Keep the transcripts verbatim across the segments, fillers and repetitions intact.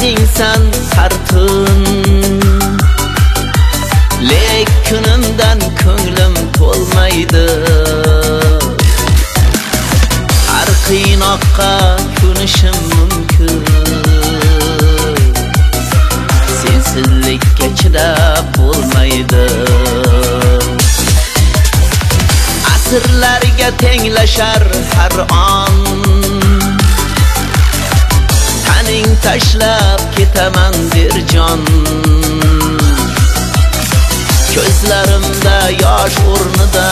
insan sartın, lek günümden ko'nglim to'lmaydi. Har qiynoqqa ko'nishim mumkin, sensizlikka chidab bo'lmaydi. Asrlarga tenglashar har on, taning tashlab ketaman der jon. Ko'zlarimda yosh o'rnida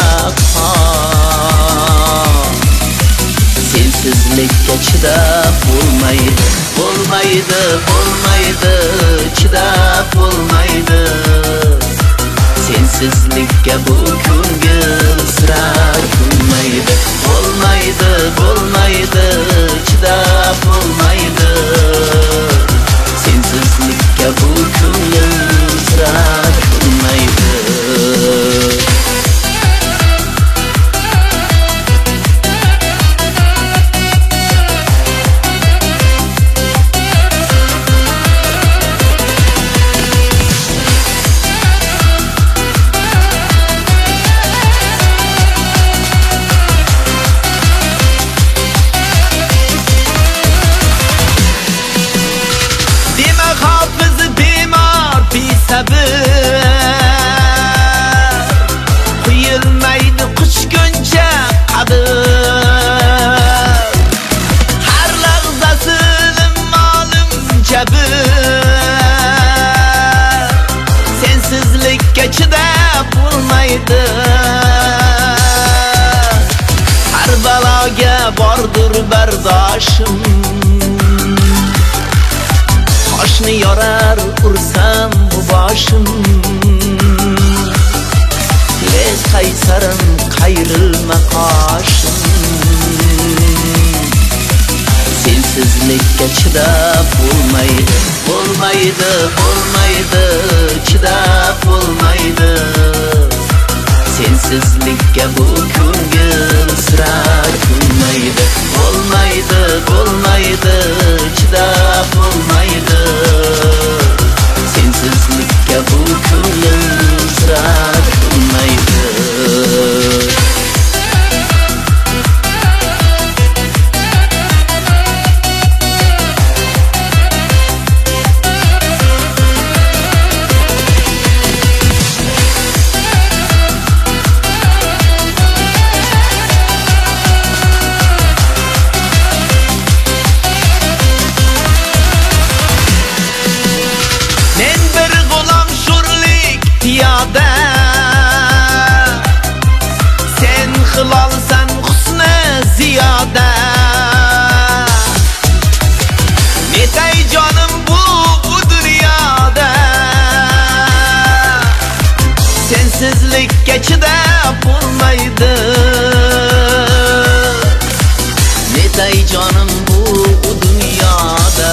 qon, sensizlikka chidab bo'lmaydi, bo'lmaydi, bo'lmaydi, chidab bo'lmaydi. Sensizlikka bu ko'ngil sira ko'nmaydi, bo'lmaydi, bo'lmaydi, chidab bo'lmaydi. Sensizlikka bu ko'ngil sira ko'nmaydi. Quyilmaydi quchguncha qadr, har lahzasi ma'lum jabr. Sensizlikka chidab bo'lmaydi, har baloga bordur bardoshim. Toshni yorar ursam bu boshim, lek qaysarim qayrilma qoshim. Sensizlikka chidab bo'lmaydi, bo'lmaydi, bo'lmaydi, chidab bo'lmaydi. Sensizlikka bu ko'ngil sira ko'nmaydi, bo'lmaydi, bo'lmaydi, chidab bo'lmaydi. Sensizlikka bu ko'ngil sira ko'nmaydi. Sen hilalsan husni ziyoda, netay jonim bu bu dunyoda. Sensizlikka chidab bo'lmaydi, netay jonim bu bu dunyoda.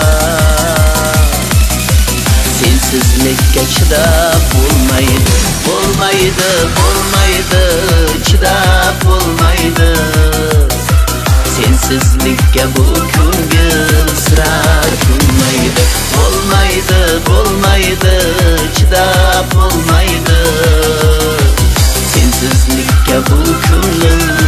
Sensizlikka chidab bo'lmaydi, bo'lmaydi, bo'lmaydi, chidab bo'lmaydi. Sensizlikka bu ko'ngil sira ko'nmaydi, bo'lmaydi, bo'lmaydi, chidab bo'lmaydi. Sensizlikka bu ko'ngil